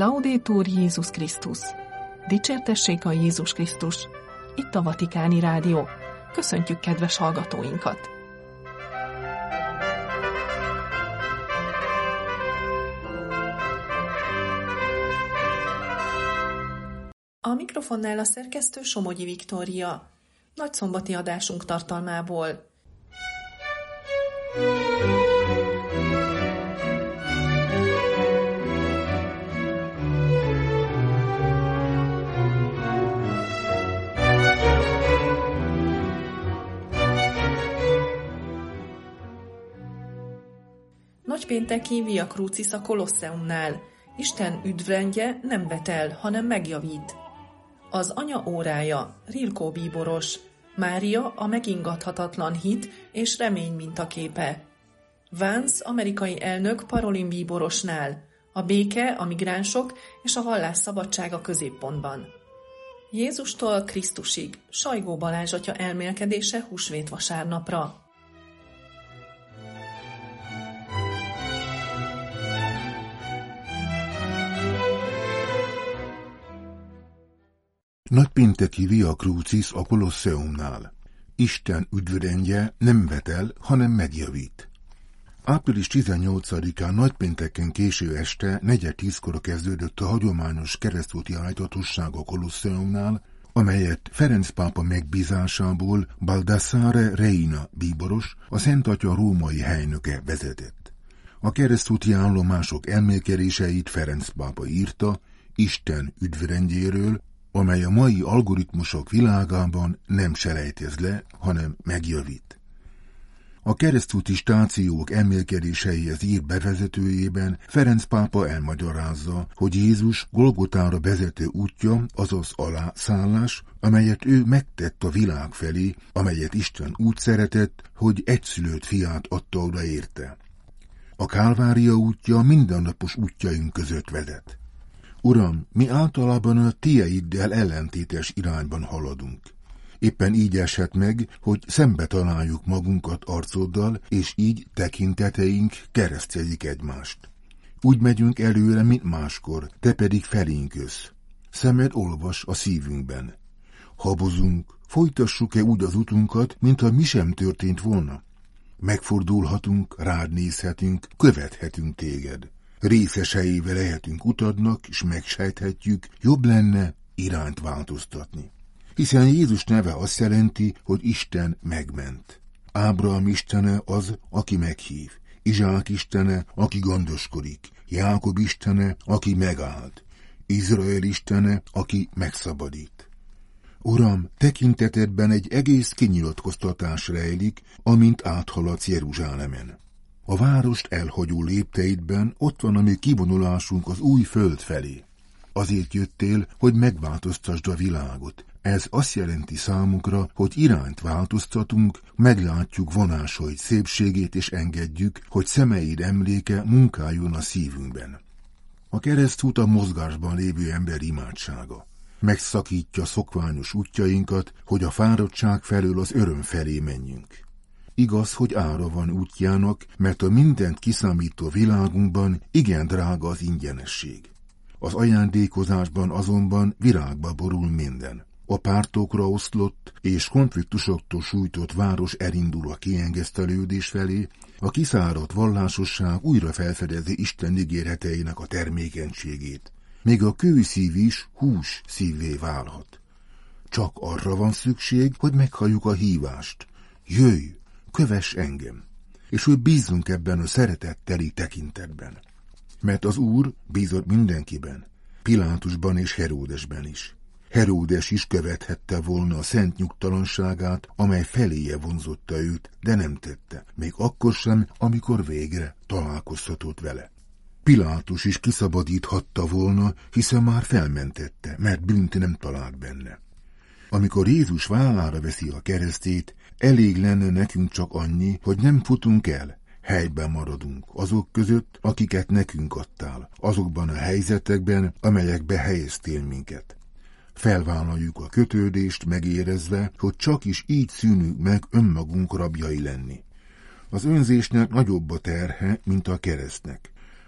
Laudetur Jézus Krisztus! Dicsértessék a Jézus Krisztus! Itt a Vatikáni Rádió. Köszöntjük kedves hallgatóinkat! A mikrofonnál a szerkesztő Somogyi Viktória. Nagyszombati adásunk tartalmából. Nagypénteki Via Crucis a Kolosseumnál. Isten üdvrendje nem vetel, hanem megjavít. Az anya órája, Rilkó bíboros, Mária a megingathatatlan hit és remény mintaképe. Vance amerikai elnök Parolin bíborosnál, a béke, a migránsok és a vallás szabadsága középpontban. Jézustól Krisztusig, Sajgó Balázs atya elmélkedése húsvét vasárnapra. Nagypénteki Via Crucis a Kolosseumnál. Isten üdvrendje nem vetel, hanem megjavít. Április 18-án nagypénteken késő este 4:10-kor kezdődött a hagyományos keresztúti ájtatosság a Kolosseumnál, amelyet Ferenc pápa megbízásából Baldassare Reina bíboros, a Szent Atya római helynöke vezetett. A keresztúti állomások elmélkedéseit Ferenc pápa írta Isten üdvrendjéről, amely a mai algoritmusok világában nem selejtez le, hanem megjavít. A keresztúti stációk elmélkedéseihez írt bevezetőjében Ferenc pápa elmagyarázza, hogy Jézus Golgotára vezető útja, azaz alászállás, amelyet ő megtett a világ felé, amelyet Isten úgy szeretett, hogy egyszülött fiát adta oda érte. A Kálvária útja mindennapos útjaink között vezet. Uram, mi általában a tieiddel ellentétes irányban haladunk. Éppen így eshet meg, hogy szembe találjuk magunkat arcoddal, és így tekinteteink keresztelik egymást. Úgy megyünk előre, mint máskor, te pedig felénk jössz. Szemed olvas a szívünkben. Habozunk, folytassuk-e úgy az utunkat, mintha mi sem történt volna? Megfordulhatunk, rád nézhetünk, követhetünk téged. Részeseivel lehetünk utadnak, és megsejthetjük, jobb lenne irányt változtatni. Hiszen Jézus neve azt jelenti, hogy Isten megment. Ábrahám istene az, aki meghív, Izsák istene, aki gondoskodik, Jákob istene, aki megáld, Izrael istene, aki megszabadít. Uram, tekintetedben egy egész kinyilatkoztatás rejlik, amint áthaladsz Jeruzsálemen. A várost elhagyó lépteidben ott van a mi kivonulásunk az új föld felé. Azért jöttél, hogy megváltoztasd a világot. Ez azt jelenti számunkra, hogy irányt változtatunk, meglátjuk vonásaid szépségét és engedjük, hogy szemeid emléke munkáljon a szívünkben. A keresztút a mozgásban lévő ember imádsága. Megszakítja szokványos útjainkat, hogy a fáradtság felől az öröm felé menjünk. Igaz, hogy ára van útjának, mert a mindent kiszámító világunkban igen drága az ingyenesség. Az ajándékozásban azonban virágba borul minden. A pártokra oszlott és konfliktusoktól sújtott város elindul a kiengesztelődés felé, a kiszáradt vallásosság újra felfedezi Isten ígéreteinek a termékenységét. Még a kőszív is hús szívvé válhat. Csak arra van szükség, hogy meghalljuk a hívást. Jöjj! Kövess engem, és hogy bízzunk ebben a szeretetteli tekintetben. Mert az Úr bízott mindenkiben, Pilátusban és Heródesben is. Heródes is követhette volna a szent nyugtalanságát, amely feléje vonzotta őt, de nem tette, még akkor sem, amikor végre találkozhatott vele. Pilátus is kiszabadíthatta volna, hiszen már felmentette, mert bűnt nem talált benne. Amikor Jézus vállára veszi a keresztét, elég lenne nekünk csak annyi, hogy nem futunk el, helyben maradunk azok között, akiket nekünk adtál, azokban a helyzetekben, amelyekbe helyeztél minket. Felvállaljuk a kötődést megérezve, hogy csak is így szűnünk meg önmagunk rabjai lenni. Az önzésnek nagyobb a terhe, mint a keresztnek.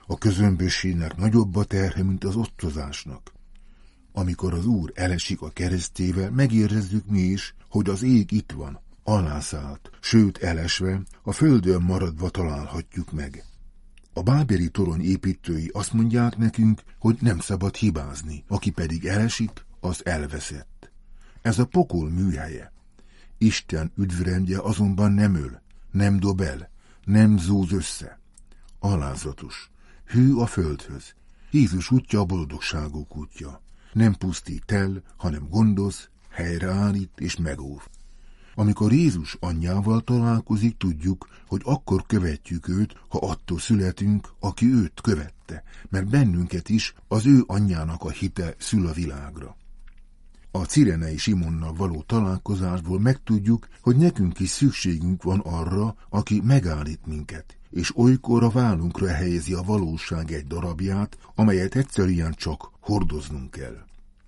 A közömbösségnek nagyobb a terhe, mint az osztozásnak. Amikor az Úr elesik a keresztével, megérezzük mi is, hogy az ég itt van, alászállt, sőt elesve, a földön maradva találhatjuk meg. A bábeli torony építői azt mondják nekünk, hogy nem szabad hibázni, aki pedig elesik, az elveszett. Ez a pokol műhelye. Isten üdvrendje azonban nem öl, nem dob el, nem zúz össze. Alázatos, hű a földhöz. Jézus útja a boldogságok útja. Nem pusztít el, hanem gondoz, helyreállít és megóv. Amikor Jézus anyjával találkozik, tudjuk, hogy akkor követjük őt, ha attól születünk, aki őt követte, mert bennünket is az ő anyjának a hite szül a világra. A cirenei Simonnal való találkozásból megtudjuk, hogy nekünk is szükségünk van arra, aki megállít minket, és olykor a vállunkra helyezi a valóság egy darabját, amelyet egyszerűen csak hordoznunk kell.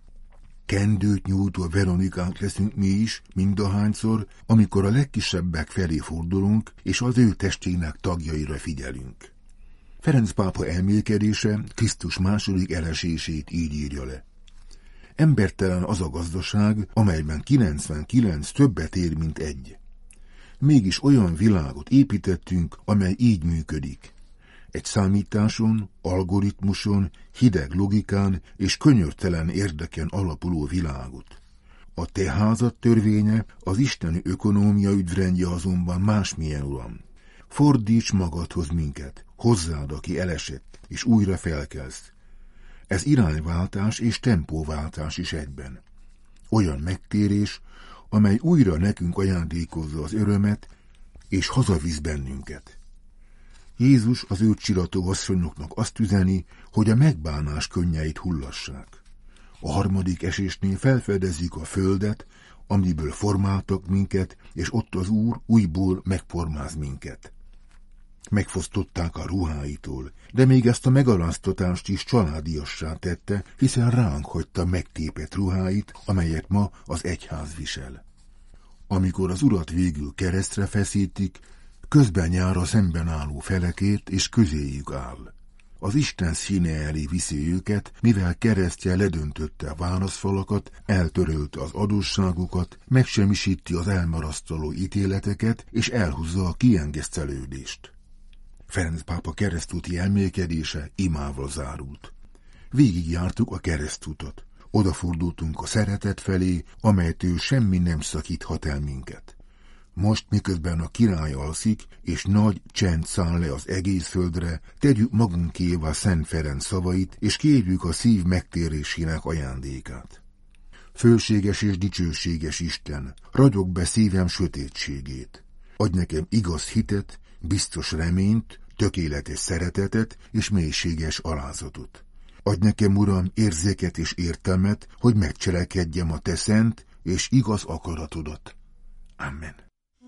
Kendőt nyújtó Veronikák leszünk mi is, mindahányszor, amikor a legkisebbek felé fordulunk, és az ő testének tagjaira figyelünk. Ferenc pápa elmélkedése Krisztus második elesését így írja le. Embertelen az a gazdaság, amelyben 99 többet ér, mint egy. Mégis olyan világot építettünk, amely így működik. Egy számításon, algoritmuson, hideg logikán és könyörtelen érdeken alapuló világot. A te házad törvénye, az isteni ökonómia üdvrendje azonban másmilyen, Uram. Fordíts magadhoz minket, hozzád, aki elesett, és újra felkelsz. Ez irányváltás és tempóváltás is egyben. Olyan megtérés, amely újra nekünk ajándékozza az örömet, és hazavisz bennünket. Jézus az őt csirató asszonyoknak azt üzeni, hogy a megbánás könnyeit hullassák. A harmadik esésnél felfedezik a földet, amiből formáltak minket, és ott az Úr újból megformáz minket. Megfosztották a ruháitól, de még ezt a megaláztatást is családiassá tette, hiszen ránk hagyta megtépett ruháit, amelyet ma az egyház visel. Amikor az Urat végül keresztre feszítik, közben jár a szemben álló felekért, és közéjük áll. Az Isten színe elé viszi őket, mivel keresztje ledöntötte a válaszfalakat, eltörölte az adósságokat, megsemmisíti az elmarasztaló ítéleteket, és elhúzza a kiengesztelődést. Ferenc pápa keresztúti elmélkedése imával zárult. Végigjártuk a keresztutat. Odafordultunk a szeretet felé, amelytől semmi nem szakíthat el minket. Most, miközben a király alszik, és nagy csend száll le az egész földre, tegyük magunkévá Szent Ferenc szavait, és kérjük a szív megtérésének ajándékát. Fölséges és dicsőséges Isten, ragyog be szívem sötétségét. Adj nekem igaz hitet, biztos reményt, tökéletes szeretetet és mélységes alázatot. Adj nekem, Uram, érzéket és értelmet, hogy megcselekedjem a te szent és igaz akaratodat. Amen.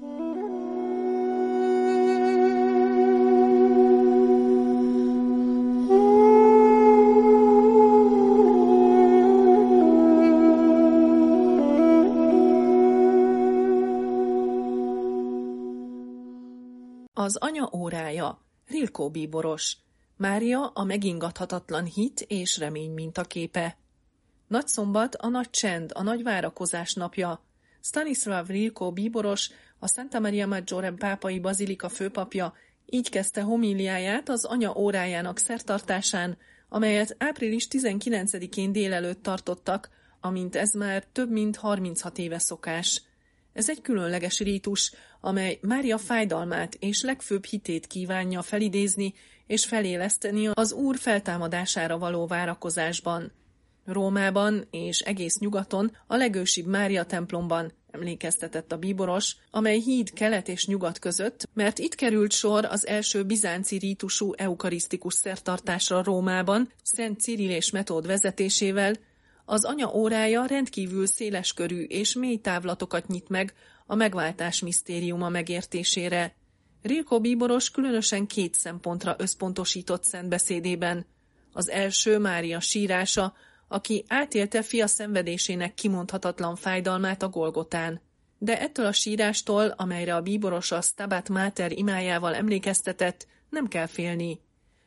Az anya órája, Rilkó bíboros, Mária a megingathatatlan hit és remény mintaképe. Nagyszombat a nagy csend, a nagy várakozás napja. Stanislav Rilkó bíboros, a Santa Maria Maggiore pápai bazilika főpapja így kezdte homíliáját az anya órájának szertartásán, amelyet április 19-én délelőtt tartottak, amint ez már több mint 36 éve szokás. Ez egy különleges rítus, amely Mária fájdalmát és legfőbb hitét kívánja felidézni és feléleszteni az Úr feltámadására való várakozásban. Rómában és egész nyugaton a legősibb Mária templomban emlékeztetett a bíboros, amely híd kelet és nyugat között, mert itt került sor az első bizánci rítusú eukarisztikus szertartásra Rómában, Szent Cirill és Metód vezetésével. Az anya órája rendkívül széleskörű és mély távlatokat nyit meg a megváltás misztériuma megértésére. Rilkó bíboros különösen 2 szempontra összpontosított szentbeszédében. Az első Mária sírása, aki átélte fia szenvedésének kimondhatatlan fájdalmát a Golgotán. De ettől a sírástól, amelyre a bíboros a Stabat Mater imájával emlékeztetett, nem kell félni.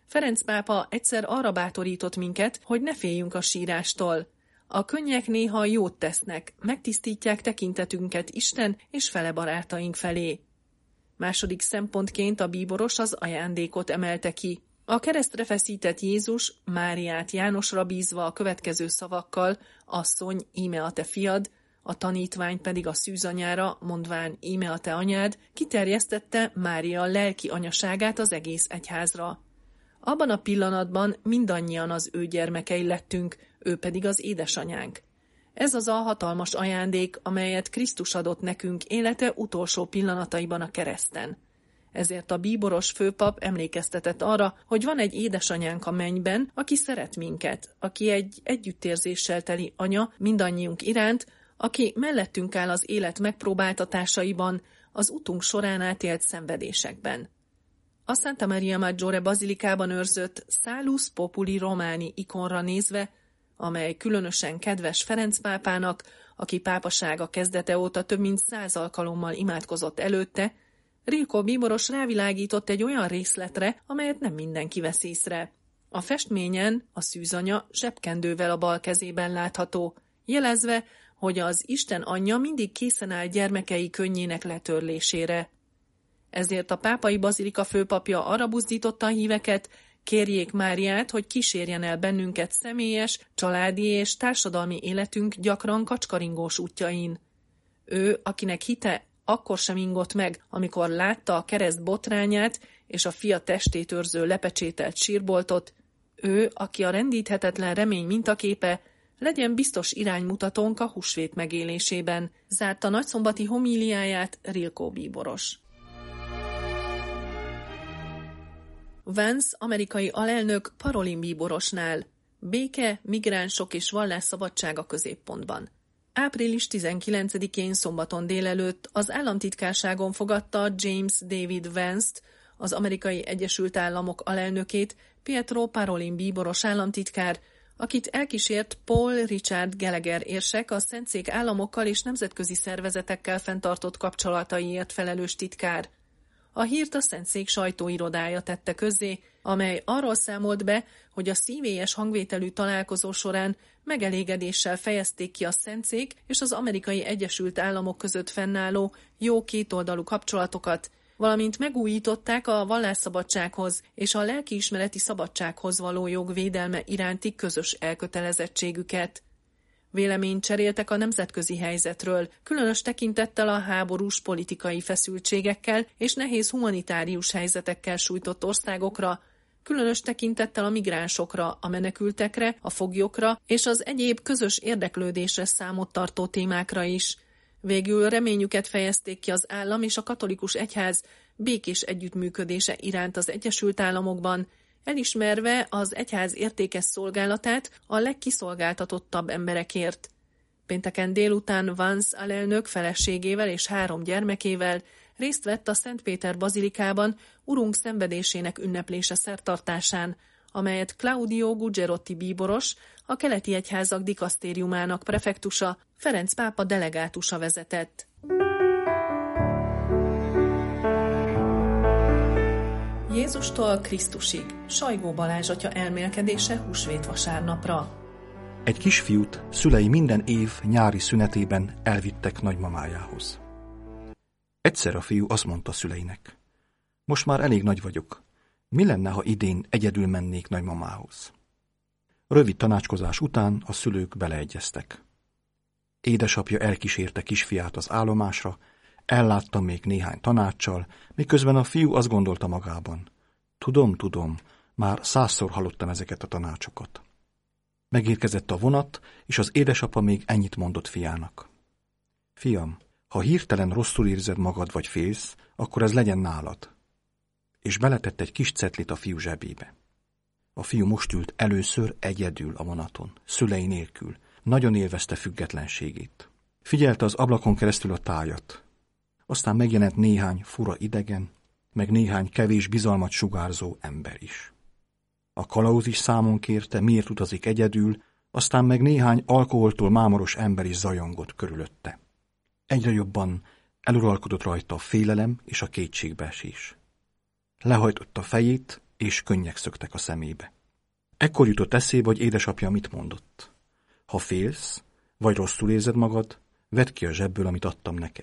Ferenc pápa egyszer arra bátorított minket, hogy ne féljünk a sírástól. A könnyek néha jót tesznek, megtisztítják tekintetünket Isten és fele barátaink felé. Második szempontként a bíboros az ajándékot emelte ki. A keresztre feszített Jézus Máriát Jánosra bízva a következő szavakkal: asszony, íme a te fiad, a tanítvány pedig a szűzanyára, mondván íme a te anyád, kiterjesztette Mária lelki anyaságát az egész egyházra. Abban a pillanatban mindannyian az ő gyermekei lettünk, ő pedig az édesanyánk. Ez az a hatalmas ajándék, amelyet Krisztus adott nekünk élete utolsó pillanataiban a kereszten. Ezért a bíboros főpap emlékeztetett arra, hogy van egy édesanyánk a mennyben, aki szeret minket, aki egy együttérzéssel teli anya mindannyiunk iránt, aki mellettünk áll az élet megpróbáltatásaiban, az utunk során átélt szenvedésekben. A Santa Maria Maggiore bazilikában őrzött Salus Populi Romani ikonra nézve, amely különösen kedves Ferenc pápának, aki pápasága kezdete óta több mint 100 alkalommal imádkozott előtte, Rilko bíboros rávilágított egy olyan részletre, amelyet nem mindenki vesz észre. A festményen a szűzanya zsebkendővel a bal kezében látható, jelezve, hogy az Isten anyja mindig készen áll gyermekei könnyének letörlésére. Ezért a pápai bazilika főpapja arra buzdította a híveket, kérjék Máriát, hogy kísérjen el bennünket személyes, családi és társadalmi életünk gyakran kacskaringós útjain. Ő, akinek hite akkor sem ingott meg, amikor látta a kereszt botrányát és a fia testét őrző lepecsételt sírboltot, ő, aki a rendíthetetlen remény mintaképe, legyen biztos iránymutatónk a húsvét megélésében, zárta nagyszombati homíliáját Rilko bíboros. Vance amerikai alelnök Parolin bíborosnál. Béke, migránsok és vallásszabadság a középpontban. Április 19-én szombaton délelőtt az államtitkárságon fogadta James David Vance-t, az Amerikai Egyesült Államok alelnökét, Pietro Parolin bíboros államtitkár, akit elkísért Paul Richard Gallagher érsek, a Szentszék államokkal és nemzetközi szervezetekkel fenntartott kapcsolataiért felelős titkár. A hírt a Szentszék sajtóirodája tette közzé, amely arról számolt be, hogy a szívélyes hangvételű találkozó során megelégedéssel fejezték ki a Szentszék és az Amerikai Egyesült Államok között fennálló jó kétoldalú kapcsolatokat, valamint megújították a vallásszabadsághoz és a lelkiismereti szabadsághoz való jog védelme iránti közös elkötelezettségüket. Véleményt cseréltek a nemzetközi helyzetről, különös tekintettel a háborús politikai feszültségekkel és nehéz humanitárius helyzetekkel sújtott országokra, különös tekintettel a migránsokra, a menekültekre, a foglyokra és az egyéb közös érdeklődésre számot tartó témákra is. Végül reményüket fejezték ki az állam és a katolikus egyház békés együttműködése iránt az Egyesült Államokban, elismerve az egyház értékes szolgálatát a legkiszolgáltatottabb emberekért. Pénteken délután Vance alelnök feleségével és 3 gyermekével részt vett a Szent Péter bazilikában Urunk szenvedésének ünneplése szertartásán, amelyet Claudio Gugerotti bíboros, a keleti egyházak dikasztériumának prefektusa, Ferenc pápa delegátusa vezetett. Jézustól Krisztusig. Sajgó Balázs atya elmélkedése húsvét vasárnapra. Egy kisfiút szülei minden év nyári szünetében elvittek nagymamájához. Egyszer a fiú azt mondta szüleinek: most már elég nagy vagyok. Mi lenne, ha idén egyedül mennék nagymamához? Rövid tanácskozás után a szülők beleegyeztek. Édesapja elkísérte kisfiát az állomásra, ellátta még néhány tanáccsal, miközben a fiú azt gondolta magában: tudom, már 100-szor hallottam ezeket a tanácsokat. Megérkezett a vonat, és az édesapa még ennyit mondott fiának: fiam, ha hirtelen rosszul érzed magad vagy félsz, akkor ez legyen nálad. És beletett egy kis cetlit a fiú zsebébe. A fiú most ült először egyedül a vonaton, szülei nélkül, nagyon élvezte függetlenségét. Figyelte az ablakon keresztül a tájat. Aztán megjelent néhány fura idegen, meg néhány kevés bizalmat sugárzó ember is. A kalauz is számon kérte, miért utazik egyedül, aztán meg néhány alkoholtól mámoros ember is zajongott körülötte. Egyre jobban eluralkodott rajta a félelem és a kétségbeesés. Lehajtotta fejét, és könnyek szöktek a szemébe. Ekkor jutott eszébe, hogy édesapja mit mondott. Ha félsz, vagy rosszul érzed magad, vedd ki a zsebből, amit adtam neked.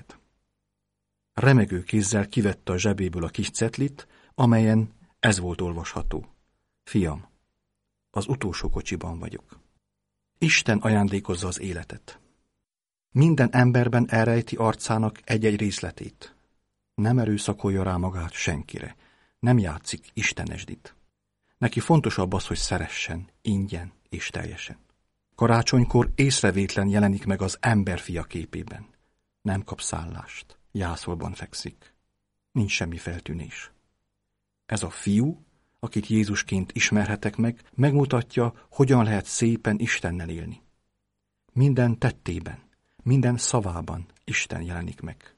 Remegő kézzel kivette a zsebéből a kis cetlit, amelyen ez volt olvasható. Fiam, az utolsó kocsiban vagyok. Isten ajándékozza az életet. Minden emberben elrejti arcának egy-egy részletét. Nem erőszakolja rá magát senkire. Nem játszik istenesdit. Neki fontosabb az, hogy szeressen, ingyen és teljesen. Karácsonykor észrevétlen jelenik meg az emberfia képében. Nem kap szállást, jászolban fekszik. Nincs semmi feltűnés. Ez a fiú, akit Jézusként ismerhetek meg, megmutatja, hogyan lehet szépen Istennel élni. Minden tettében, minden szavában Isten jelenik meg.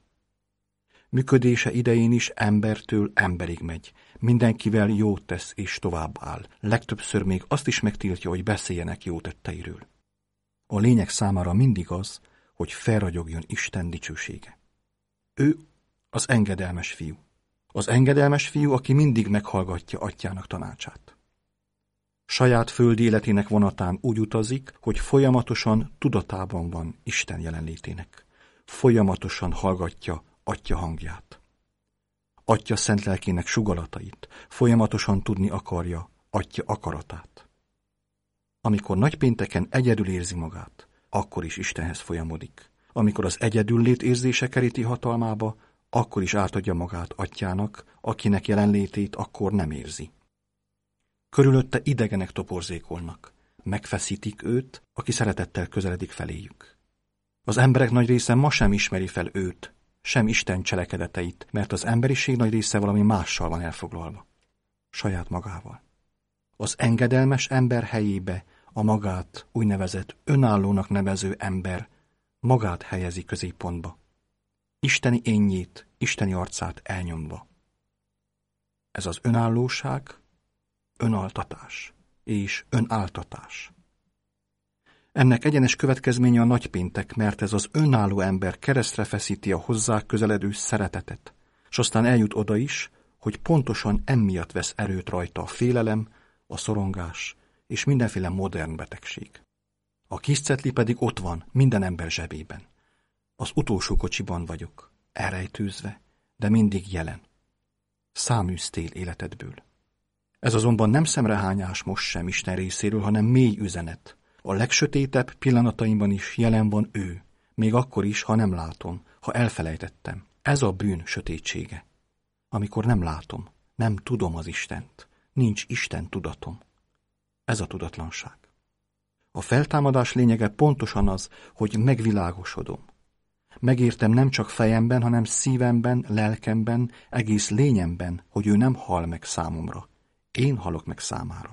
Működése idején is embertől emberig megy, mindenkivel jót tesz és tovább áll. Legtöbbször még azt is megtiltja, hogy beszéljenek jó tetteiről. A lényeg számára mindig az, hogy felragyogjon Isten dicsősége. Ő az engedelmes fiú. Az engedelmes fiú, aki mindig meghallgatja atyának tanácsát. Saját földi életének vonatán úgy utazik, hogy folyamatosan tudatában van Isten jelenlétének. Folyamatosan hallgatja atya hangját. Atya szent lelkének sugalatait, folyamatosan tudni akarja atya akaratát. Amikor nagypénteken egyedül érzi magát, akkor is Istenhez folyamodik. Amikor az egyedüllét érzése keríti hatalmába, akkor is átadja magát atyának, akinek jelenlétét akkor nem érzi. Körülötte idegenek toporzékolnak, megfeszítik őt, aki szeretettel közeledik feléjük. Az emberek nagy része ma sem ismeri fel őt, sem Isten cselekedeteit, mert az emberiség nagy része valami mással van elfoglalva. Saját magával. Az engedelmes ember helyébe a magát úgynevezett önállónak nevező ember magát helyezi középpontba. Isteni énnyét, isteni arcát elnyomva. Ez az önállóság, önaltatás és önáltatás. Ennek egyenes következménye a nagypéntek, mert ez az önálló ember keresztre feszíti a hozzá közeledő szeretetet, és aztán eljut oda is, hogy pontosan emiatt vesz erőt rajta a félelem, a szorongás és mindenféle modern betegség. A kis cetli pedig ott van, minden ember zsebében. Az utolsó kocsiban vagyok, elrejtőzve, de mindig jelen. Száműztél életedből. Ez azonban nem szemrehányás most sem Isten részéről, hanem mély üzenet. A legsötétebb pillanataimban is jelen van ő, még akkor is, ha nem látom, ha elfelejtettem. Ez a bűn sötétsége. Amikor nem látom, nem tudom az Istent, nincs Isten tudatom. Ez a tudatlanság. A feltámadás lényege pontosan az, hogy megvilágosodom. Megértem nem csak fejemben, hanem szívemben, lelkemben, egész lényemben, hogy ő nem hal meg számomra. Én halok meg számára.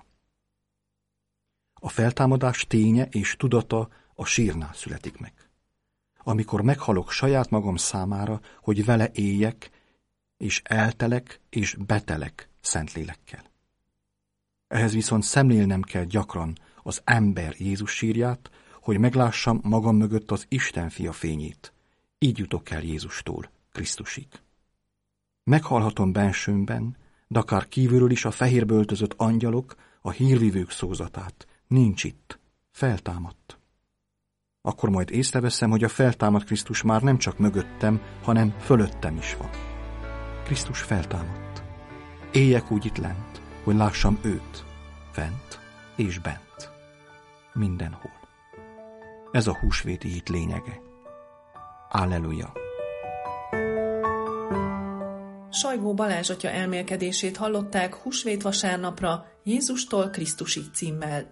A feltámadás ténye és tudata a sírnál születik meg. Amikor meghalok saját magam számára, hogy vele éljek, és eltelek és betelek Szentlélekkel. Ehhez viszont szemlélnem kell gyakran az ember Jézus sírját, hogy meglássam magam mögött az Isten fia fényét. Így jutok el Jézustól, Krisztusig. Meghalhatom bensőmben, de akár kívülről is a fehér öltözött angyalok, a hírvivők szózatát. Nincs itt, feltámadt. Akkor majd észreveszem, hogy a feltámadt Krisztus már nem csak mögöttem, hanem fölöttem is van. Krisztus feltámadt. Éljek úgy itt lent, hogy lássam őt, fent és bent. Mindenhol. Ez a húsvéti hit lényege. Alleluja! Sajgó Balázs atya elmélkedését hallották húsvét vasárnapra Jézustól Krisztusig címmel.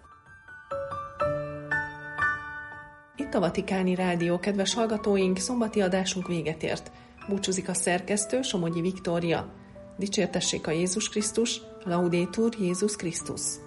Itt a Vatikáni Rádió, kedves hallgatóink, szombati adásunk véget ért. Búcsúzik a szerkesztő, Somogyi Viktória. Dicsértessék a Jézus Krisztus, Laudetur Jézus Krisztus.